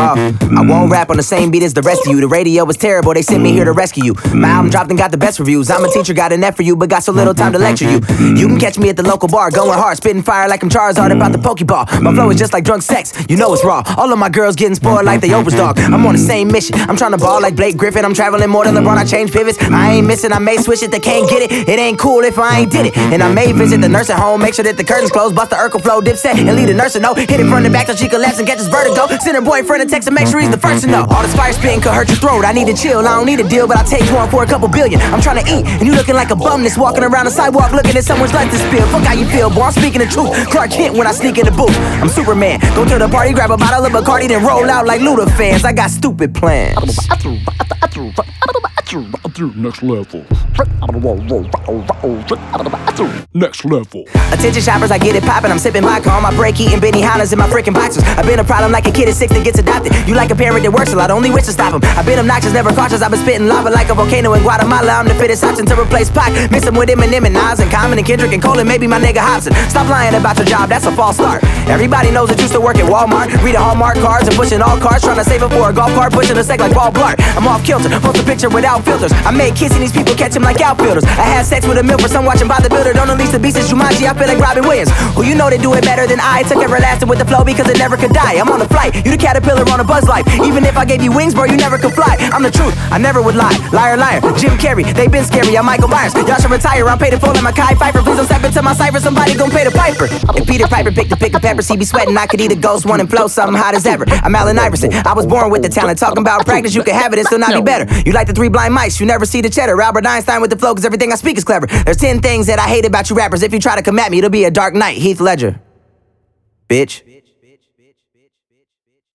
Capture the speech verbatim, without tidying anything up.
raw. I won't rap on the same beat as the rest of you. The radio was terrible, they sent me here to rescue you. My album dropped and got the best reviews. I'm a teacher, got a net for you, but got so little time to lecture you. You can catch me at the local bar, going hard, spitting fire like I'm Charizard about the Pokeball. My flow is just like drunk sex, you know it's raw. All of my girls getting spoiled like they Oprah's dog. I'm on the same mission, I'm trying to ball like Blake Griffin. I'm traveling more than LeBron, I change pivots. I ain't missing, I may switch it, they can't get it. It ain't cool if I ain't did it. And I may visit the nursing home, make sure that the curtains closed, bust the Urkel flow, Dipset, and leave the nurse a note. Hit it from the back so she collapse and catches vertigo. Send her boyfriend a text and make sure he's the first to know. All this fire spitting could hurt your throat. I need to chill, I don't need a deal, but I'll take one for a couple billion. I'm trying to eat, and you looking like a bum that's walking around the sidewalk looking at someone's life to spill. Fuck how you feel, boy, I'm speaking the truth. Clark Kent when I sneak in the booth. I'm Superman, go to the party, grab a bottle of Bacardi, then roll out like Luda fans. I got stupid plans. Next level. Next level. Attention shoppers, I get it poppin'. I'm sipping vodka on my break, eating Benny Hannas in my freaking boxers. I've been a problem like a kid at six that gets adopted. You like a parent that works a lot, only wish to stop him. I've been obnoxious, never cautious. I've been spitting lava like a volcano in Guatemala. I'm the fittest option to replace Pac. Miss him with Eminem and Nas and Common and Kendrick and Cole and maybe my nigga Hobson. Stop lying about your job, that's a false start. Everybody knows that you still work at Walmart, reading Hallmark cards and pushing all cards, trying to save up for a golf cart, pushing a sec like Paul Blart. I'm off kilter, post a picture without filters. I made kissing these people catch him like outfielders. I had sex with a milk for some watching by the builder. Don't unleash the beast as Jumanji, I feel like Robin Williams. Who you know they do it better than I. Took everlasting with the flow because it never could die. I'm on a flight, you the caterpillar on a buzz life. Even if I gave you wings, bro, you never could fly. I'm the truth, I never would lie. Liar, liar, Jim Carrey, they been scary. I'm Michael Myers, y'all should retire. I'm paid in full like Mackay Pfeiffer. Please don't step into my cipher, somebody gon' pay the piper. If Peter Piper picked the pick of peppers, he be sweating. I could eat a ghost one and flow something hot as ever. I'm Allen Iverson, I was born with the talent. Talking about practice, you can have it and still not be better. You like the three blind mice, you never see the cheddar. Albert Einstein with the flow, cause everything I speak is clever. There's ten things that I hate about you rappers. If you try to come at me, it'll be a dark night. Heath Ledger. Bitch.